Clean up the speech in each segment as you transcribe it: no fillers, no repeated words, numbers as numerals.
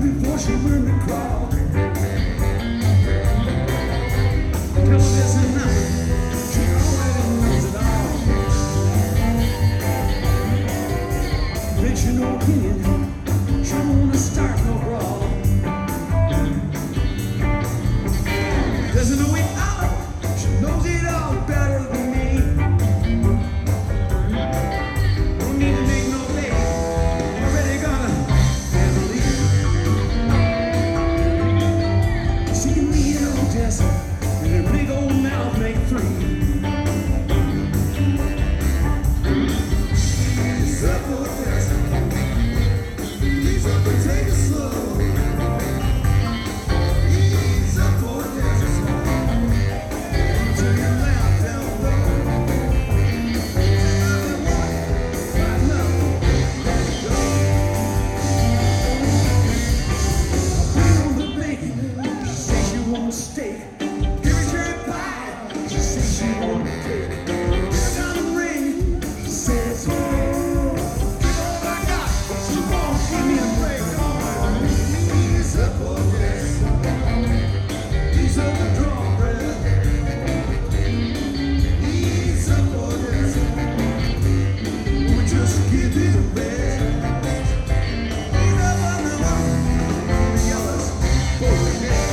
before she learned to crawl. Tell her this and nothing, she already knows it all. Makes you no opinion, she don't wanna start no brawl. There's no way out, she knows it all better than me. Don't need to make no lay, already got a family. She can lead her own test, and her big old mouth make free. It's up for this, please up and take it slow. Ease up for this, turn your lamp down low. Right now, go. Bring on the bacon, she says she wants steak. Give her cherry pie, she says she wants cake. Give her diamond ring, she says oh. Give her all I got, she won't give me a break. Oh, ease up for this, ease up the drawbread. Ease up for this, we just give it a rest. Ease up on the road, the yellows for the neck.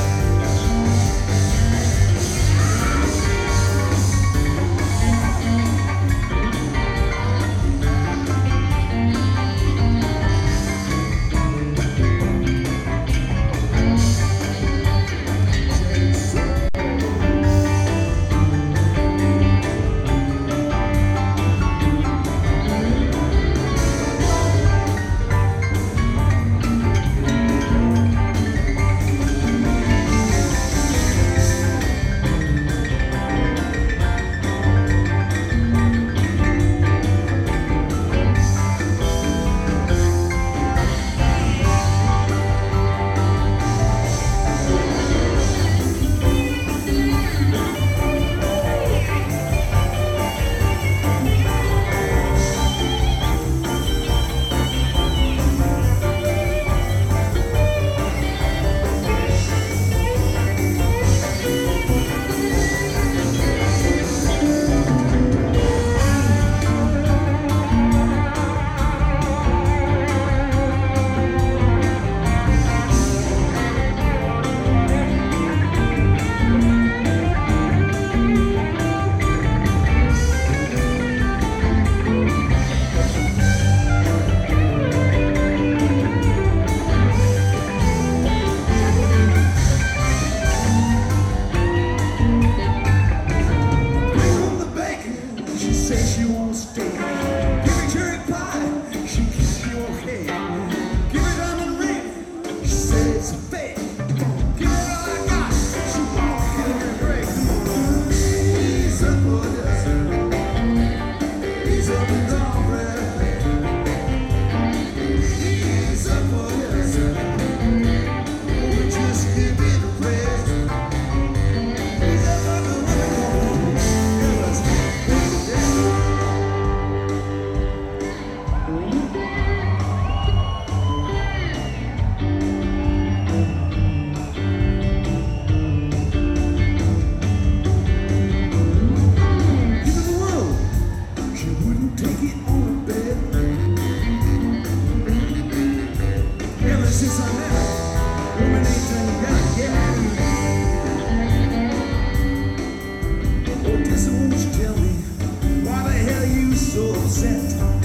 Bring on the bacon, she says she wants steak. Give her cherry pie, she gives you okay. Give her diamond ring, she says it's fake. Give her all I got, she won't give me a break. Ease up for this, ease up the drawbread. Ease up for this, we just give it a rest. Ease up on the road, yellows for the neck. Given the world, she wouldn't take it on her bed. Ever since I met her, woman ain't done got yet. Oh, Tessa, won't you tell me why the hell you so upset?